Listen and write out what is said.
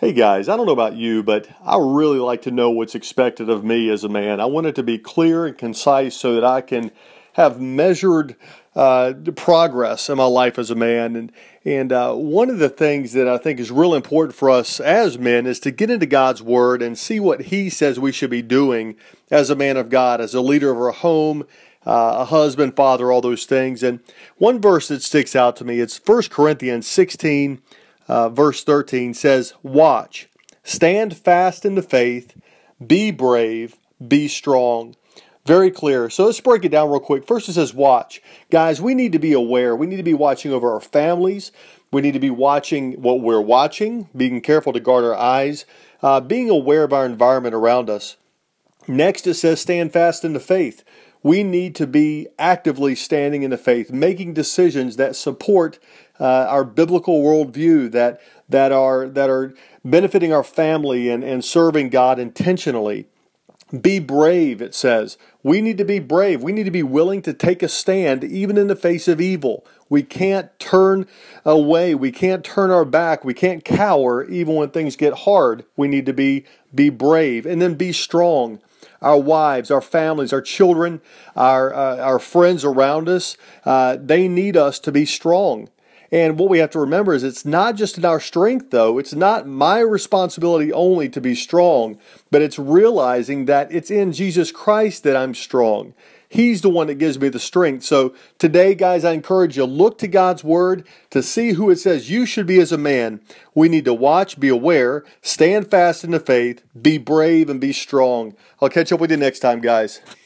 Hey guys, I don't know about you, but I really like to know what's expected of me as a man. I want it to be clear and concise so that I can have measured progress in my life as a man. And one of the things that I think is real important for us as men is to get into God's Word and see what He says we should be doing as a man of God, as a leader of our home, a husband, father, all those things. And one verse that sticks out to me, it's 1 Corinthians 16, verse 13 says, "Watch, stand fast in the faith, be brave, be strong." Very clear. So let's break it down real quick. First it says watch. Guys, we need to be aware. We need to be watching over our families. We need to be watching what we're watching, being careful to guard our eyes, being aware of our environment around us. Next it says stand fast in the faith. We need to be actively standing in the faith, making decisions that support our biblical worldview, that are benefiting our family and serving God intentionally. Be brave, it says. We need to be brave. We need to be willing to take a stand even in the face of evil. We can't turn away. We can't turn our back. We can't cower even when things get hard. We need to be brave. And then be strong. Our wives, our families, our children, our friends around us, they need us to be strong. And what we have to remember is it's not just in our strength, though. It's not my responsibility only to be strong, but it's realizing that it's in Jesus Christ that I'm strong. He's the one that gives me the strength. So today, guys, I encourage you, look to God's Word to see who it says you should be as a man. We need to watch, be aware, stand fast in the faith, be brave, and be strong. I'll catch up with you next time, guys.